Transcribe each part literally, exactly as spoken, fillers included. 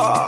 Ah.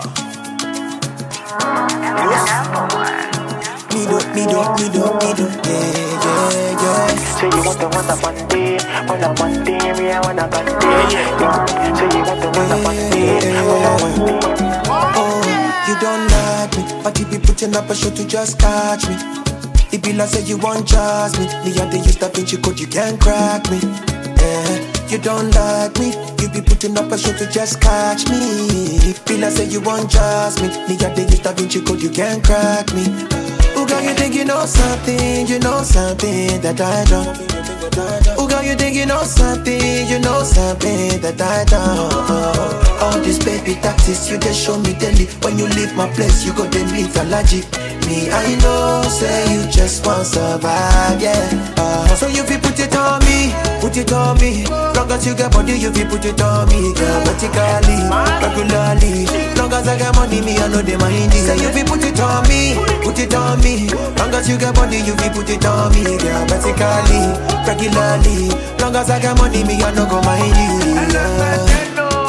Me do, me do, me do, me do, yeah, yeah, yeah. Say you want the one that one day, one that one day, yeah, one that one day, yeah. Say you want the one that one day, one that one day. Oh, you don't like me, but you be putting up a show to just catch me. It be like say you want trust me. Me and they use Da Vinci Code, you can't crack me. Yeah. You don't like me, you be putting up a show to just catch me. Be like say you want trust me. Me and they use Da Vinci Code, you can't crack me. Who got you think you know something, you know something that I don't. Who got you think you know something, you know something that I don't. All this baby tactics, you just show me daily. When you leave my place, you go then leave allergic. Me, I know, say you just want survive, yeah. Uh, so you fi put it on me, put it on me. Long as you get body, you fi put it on me, girl. Vertically, regularly. Long as I get money, me I know they mind it. Say you fi put it on me, put it on me. Long as you get body, you fi put it on me, girl. Vertically, regularly. Long as I get money, me I know go mind it. Yeah.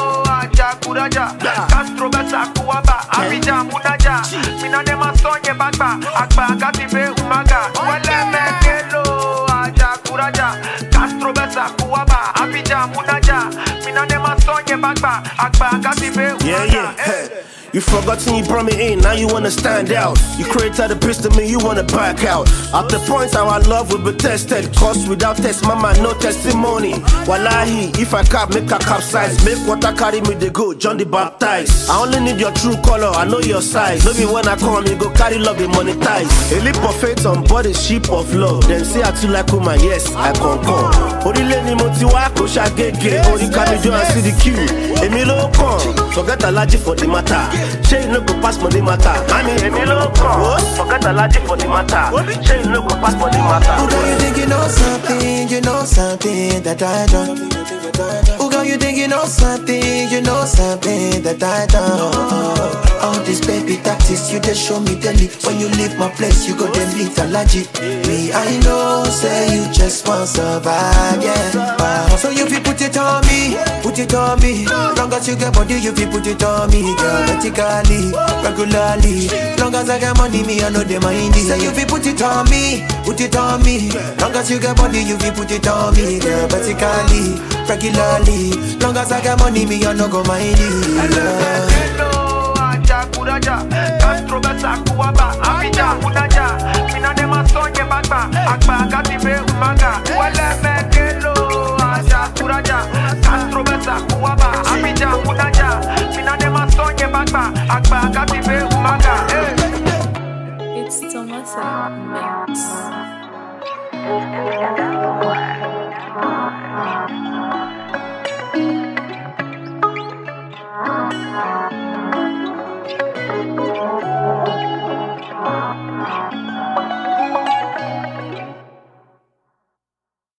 Kuraja, Castro Besa Kuaba, Abidjan Munaja, Minanema Sonye Bagba, Akba Gatibe Umaga, Wale Mekelo, Aja Kuraja, Castro Besa Kuaba, Abidjan Munaja, Minanema Sonye Bagba, Akba Gatibe Umaga. Yeah, yeah, hey. You forgotten you brought me in, now you wanna stand out. You created a piece to me, you wanna back out. At the point our love will be tested, cause without test, mama, no testimony. Wallahi, if I cap, make a capsize. Make water carry me, they go, John the Baptist. I only need your true color, I know your size. Maybe when I come, you go carry love, they monetize. A leap of faith on board a ship of love. Then say I too like woman, yes, I concur. Orile ni mo ti wa ko shagege. Ori kami jo and see the queue. Emilo come, forget allergy for the matter. Say you no go pass money matter. Mami, Emilo come, forget allergy for the matter. Say you no go pass money matter. Who got you think you know something, you know something that I don't. Who got you think you know something, you know something that I don't. All this baby tactics, you just show me daily. When you leave my place, you go then leave allergic. Me, I know, say you just want survive, yeah. Uh, so you fi put it on me, put it on me. Long as you get body, you fi put it on me, girl. Vertically, regularly. Long as I get money, me I know they mind it. Say you fi put it on me, put it on me. Long as you get body, you fi put it on me, girl. Vertically, regularly. Long as I get money, me I know go mind it. Yeah. Kuraja, Castro Besa Kuaba, Abidjan Munaja, Minanema Sonye Bagba, Akba Gatibe Umaga, Wale Mekelo, Aja Kuraja, Castro Besa Kuaba, Abidjan Munaja, Minanema Sonye Bagba, Akba Gatibe Umaga. It's Tomasa Mix.